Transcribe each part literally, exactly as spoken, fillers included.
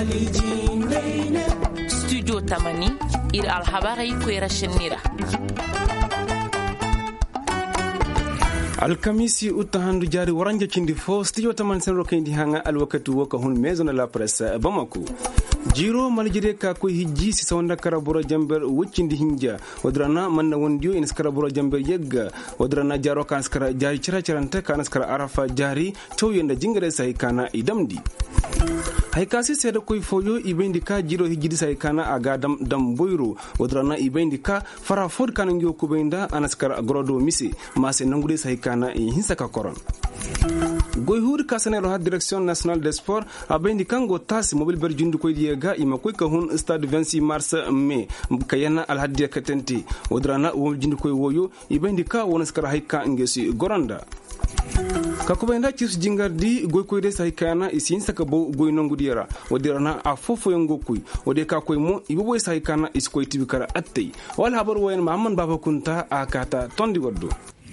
studio tamani ir alhabarai kwera shinira alkamisi utahandu jari waranja chindi fo studio taman sen rokendi hanga alwakatu woka hun maison de la presse Bamako jiro maljide ka ko hijji si sawanda karabura jamber wuccindi hinja wadrana manna wondio in karabura jamber yegga wadrana jaro kan skara jari cira ciranta kan skara arafa jari to yenda jingare sai kana idamdi hay kasi seda koy foyo ibendi ka jiro hijjidi sai kana aga dam dam boyro wadrana ibendi ka fara fod kan ngio kubenda anaskara grodo misi mase nangude sai kana hinsa ka koron goy hur kasanero ha direction nationale des sports abendi kango tas mobile ber jundu koy diega ima koy ka hun stade vingt-six mars mai kayana al hadiya katenti wadrana wo jundu koy woyo ibendi ka wonaskara hayka ngesi goranda kakubenda chis jingardi goy koy de say kana isin saka bo goy nongu diara wadirana a fofo yango kuy wode ka koy mo ibo say kana is koy tibikara attay wal habar wayen mahamman baba kunta akata tondi waddo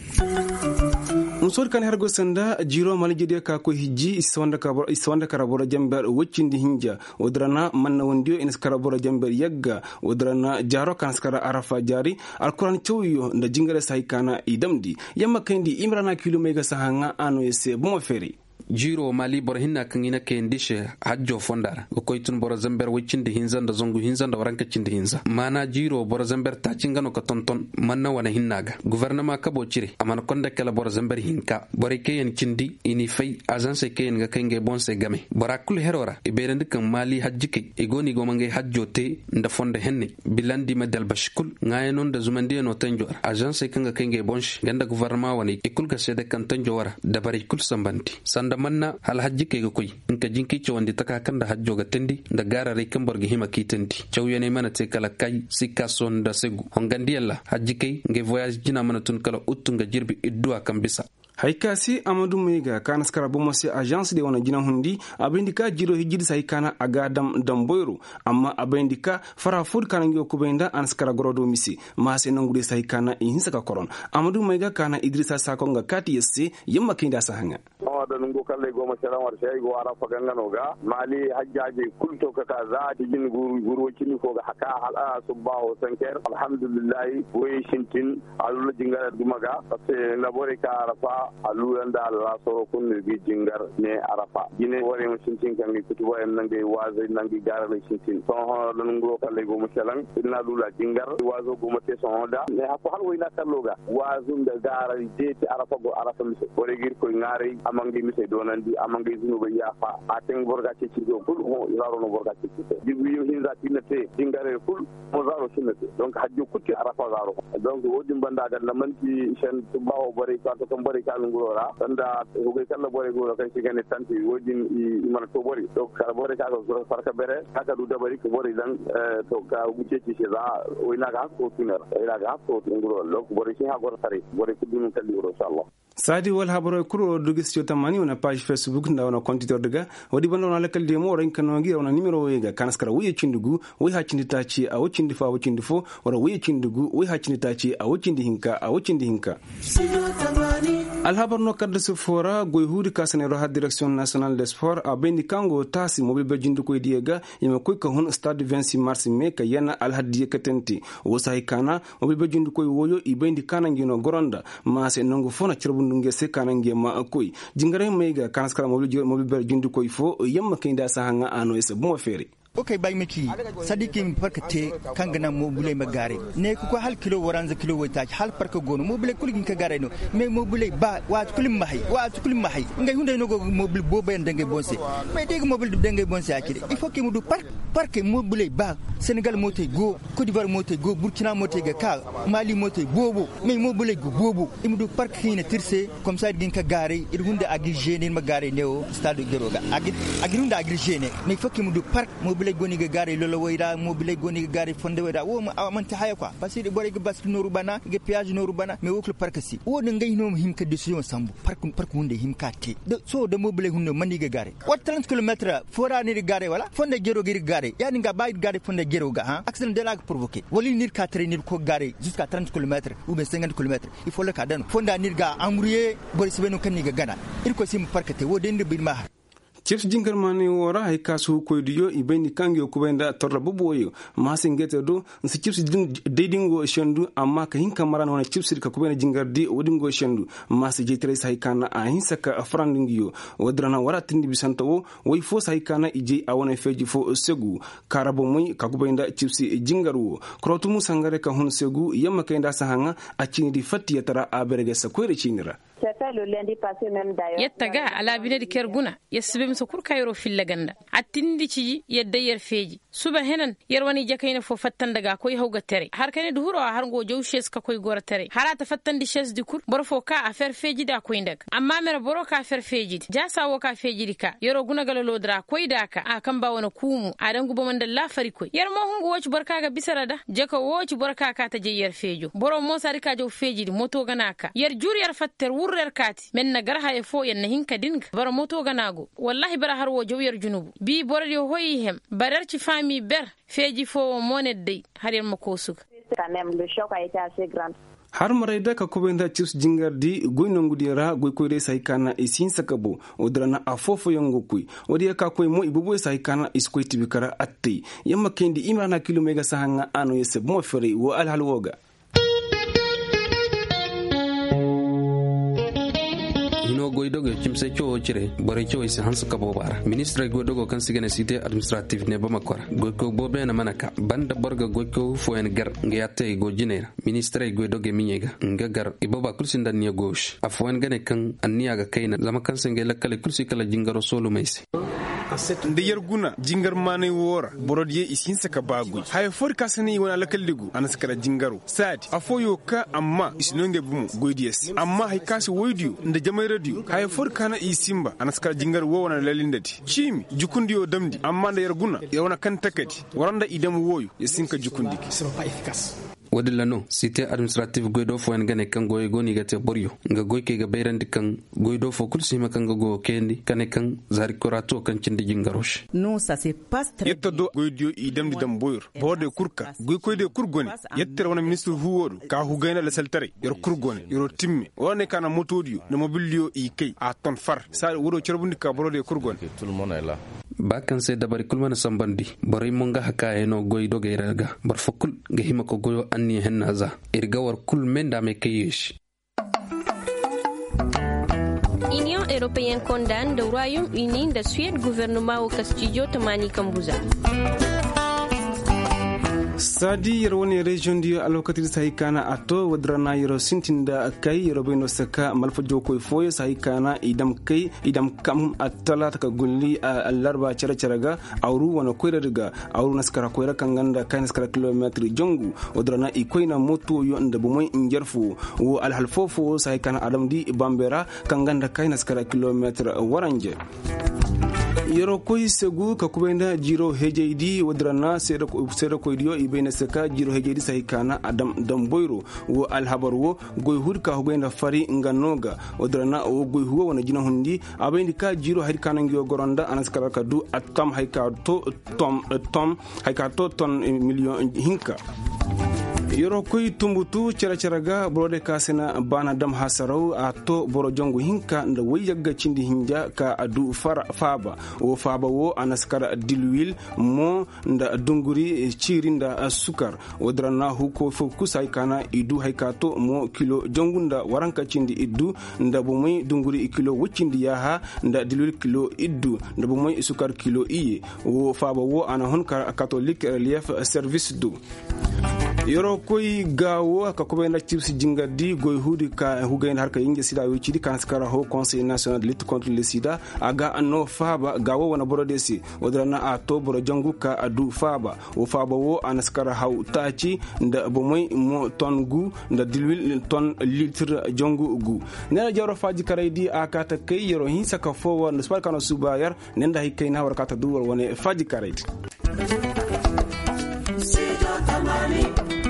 musor kan hergo sanda jiro malijide ka ko hijji iswanda ka iswanda karabora jamber woccindi hinja odrana manna wondio ins karabora jamber yagga odrana jaro kan skara arafa jari alquran chawyo nda jingare saykana idamdi yamma kandi imrana kilomega sahanga ano ese bomo feri jiro mali bor hinna kangina kendishe hajjo fondara ko koytun bor zamber wicinde hinzanda zongu hinzanda waranka cinde hinza mana jiro bor zamber ta cingano ka tonton manna wana hinnaga gouvernement ka bo cire amana konda kala bor zamber hinka bore keyen cindi ini fay agence keyen ga kenge bonse game barakul herora e berende kan mali hajjike e goni go mangay hajjote nda fonde henne bilandi madal bashkul ngayenon da zumandi no tanjo agence kanga kenge bonche ganda gouvernement wani e kulga sede kan tanjo wara da bare kul sambanti sanda manna hal hajji ke ga koy in ka jinki ce wanda taka kan da hajjo ga tindi da garare kan borgi hima kitanti chawye ne mana te kala kai sikka son da segu hongandi alla hajji kai nge voyage jina mana tun kala uttu ga jirbi idduwa kan bisa haikasi amadu mega kana skara bomo se agence de wana jina hundi abendika jiro hijidi sai kana aga dam dam boyro amma abendika fara fud kana ngio kubenda an skara gorodo misi ma se nangude sai kana insa ka koron amadu mega kana idrissa sakonga kati yesse yamma kinda sahanga da nungo kalle goma salam war sey go ara faganga noga mali hajjaje kulto ka kaza dijin guru guru kini ko ga haka hala subaho sanker alhamdulillah boy shintin alula jingara dumaga parce na bore ka arafa alula nda la soro kun gi jingar ne arafa gine wore mo shintin kan gi kutu way nangi waze nangi gara le shintin so ho nungo kalle goma salam inna lula jingar wazo goma te so da ne ha ko hal wayna kalloga wazo nda gara de arafa go arafa mi bore gir ko ngari amang mi se donandi amanga zunu be yafa aten borga ci ci do kul ho zaro no borga ci ci dibu yo hinza tinete dingare kul mo zaro tinete donc hajju kutti arafa zaro donc wodi banda ga namanti shen tubawo bari ka to bari ka ngurora banda hugay kala bari go kan ci gane tanti wodi i man to bari donc kala bari ka go farka bere ka du da bari ko bari dan to ka gucce ci za o ina ga ko tunar ina ga ko ngurora donc bari ci ha go tare bari ko dinu kalli inshallah sadi wal habaro kuro dugis jota mani ona page facebook nda ona compte daga wadi bando na lekal de mo ren kanu ngi ona numero wega kanaskara wuye cindugu wuy ha cindi taci a wucindi fa wucindi fo wala wuye cindugu wuy ha cindi taci a wucindi hinka a wucindi hinka al habar no kadde su fora goy hudi kasane ro ha direction nationale des sports a bendi kango tasi mobil be jindu koy diega yima koy ka hon stade vingt-six mars me ka yana al hadiye katenti wo say kana mobil be jindu koy woyo i bendi kana ngino goronda ma se nango fona cirbu ndunge se kana ngema koy jingare mega kanaskara mobil mobil ber jindu koy fo yamma kinda sahanga ano ese bon feri okay bay miki sadiki parkate kangana mobile magare ne ko hal kilo waranza kilo wata hal parka gono mobile kulgin ka gare no me mobile ba wa kulim mahay wa kulim mahay ngay hunde no go mobile bobe ndenge bonse me deg mobile ndenge bonse akire il faut que mudu park park mobile ba Senegal mote go Côte d'Ivoire mote go Burkina mote ga ka Mali mote bobo me mobile go bobo imudu park hina tirse comme ça din ka gare il hunde agi gene magare neo stade geroga agi agi hunde agi gene mais il faut que mudu park mobile goni ga gare lolo wayra mobile goni ga gare fonde wayra wo man ta haya quoi parce que bore ga bas no rubana ga piage no rubana me wokle park si wo de ngay no him ka decision sambu park park hunde him ka te so de mobile hunde mani ga gare wat trente kilomètres fora ni gare wala fonde gero ga gare yani ga bay gare fonde gero ga hein accident de la provoquer wali nir ka tre nir ko gare jusqu'à trente kilomètres ou bien cinquante kilomètres il faut le cadano fonda nir ga amurier bore sibeno kan ni ga gana il ko sim park te wo de ndir bi ma chips jingar mani wora hay kasu koydiyo ibeni kangyo kubenda torra boboyo masingete do nsi chips dedingo shendu amma ka hinka maran wana chips ka kubena jingar di odingo shendu masi jetere sai kana a hinsaka afrandingiyo wadrana wara tindi bisantawo way fo sai kana ije awona feji fo segu karabo moy ka kubenda chips jingaru krotumu sangare ka hun segu yamma kenda sahanga a cindi fatti yatara aberege sa koyre cinira yetta ga ala binadi kerguna yesbe mso kur kayro fillaganda attindi ci yedda yer feji suba henan yer wani jakayna fo fattan daga koy hawga tere har kane duhuro har go jow shes ka koy gora tere harata fattan di shes di kur bor fo ka affaire feji da koy ndag amma mer boro ka affaire feji jasa wo ka feji ka yero guna galolo dra koy daka a kan ba wona kumu adan gubo man da la fari koy yer mo hungo woci barka ga bisarada jaka woci barka ka ta je yer fejo boro mo sari ka jow feji moto ganaka yer jur yer fatter wurrer kati men na garha e fo yen hinka dinka bara moto ganago wallahi bara har wo jowyar junubu bi bordi hoyi hem barar ci fami ber feji fo monedde har yen mako suka quand même le choc a été assez grand. har marayda ka kubenda chips jingardi goyno ngudira goy koyre saykana isin sakabo odrana afofo yongo kuy wodi ka koy mo ibubo saykana iskoy tibikara atti yamma kendi imana kilo mega sahanga ano yese mo fere wo al halwoga hino goydogo chimse cho chire bore cho isi hansu kabo bara ministre goydogo kan sigene cité administrative ne bamakora goyko bobe na manaka banda borga goyko fo en gar ngiyate go jinera ministre goydoge minyega ngagar ibaba kulsinda niya gauche afwan gane kan anniya ga kaina zama kan senge lakkale kulsi kala jingaro solo meisi nde yerguna jingar mane wora borodiye isin saka bagu hay for kasani wona lakalligu anaskara jingaru sadi afoyo ka amma isinonge bumu goydies amma hay kasi woydiyo nde jamay radio hay for kana isimba anaskara jingaru wo wona lalindati chimi jukundiyo damdi amma nde yerguna yawna kan takati waranda idam woyo yesinka jukundiki wadillano cité administrative goydo fo en gane kan goy goni gate boryo nga goy ke ga bayrandi kan goydo fo kulsi ma kan go kendi kane kan zari korato kan cindi jingarosh non ça c'est pas très yetta do goydio idam di dam boyor bode kurka goy koyde kurgoni yettere wona ministre huwodo ka hu gayna la saltare yor kurgoni yor timmi wone kana motodio no mobilio i kay a ton far sa wodo cerbundi ka borode kurgoni tout le monde est là bakan se dabari kulmana sambandi boray monga hakaye no goydo gayraga bar fokul ga hima ko goyo anni hennaza irga war kul menda me kayesh. Union européenne condamne le Royaume-Uni de Suède gouvernement au Castillo Tamani Kambuza. sadi yerwoni region di alokatiri saikana ato wadrana yero sintinda kai yero beno saka malfa joko foye saikana idam kai idam kam atala taka gulli alarba chara charaga awru wana koyra daga awru naskara koyra kanganda kai naskara kilometri jongu wadrana ikoina moto yo nda bumoy injerfu wo alhalfofo saikana adam di bambera kanganda kai naskara kilometri waranje yero koy segu ka kubenda jiro hejeydi wadrana sera sera koydiyo ibena saka jiro hejeydi saykana adam damboyro wo alhabar wo goy hud ka hugenda fari nganoga wadrana o goy huwa wana jina hundi abendi ka jiro hari kanangiyo goronda anaskara ka du atam hayka to tom tom hayka to ton million hinka yoro koy tumbutu cara caraga brode kasena bana dam hasaraw a to boro jongo hinka nda wayagga cindi hinja ka adu fara faba o faba wo anaskara dilwil mo nda dunguri cirinda sukar odrana huko fokus ay kana idu haykato mo kilo jongunda waranka cindi iddu nda bomoy dunguri kilo wucindi yaha nda dilwil kilo iddu nda bomoy sukar kilo iye o faba wo ana honka catholique relief service du yoro koy gawo ka ko ben chips jingadi goy hudi ka hugayn harka inge sida wici di kan skara ho conseil national de lutte contre le sida aga anno faba gawo wana borodesi odrana a to boro jangu ka adu faba o faba wo anaskara haw taci nda bomoy mo tongu nda dilwil ton litre jangu gu nena jawro faji karaydi akata kay yoro hinsa ka fo won spal kano subayar nenda hikayna warkata duwar wone faji karaydi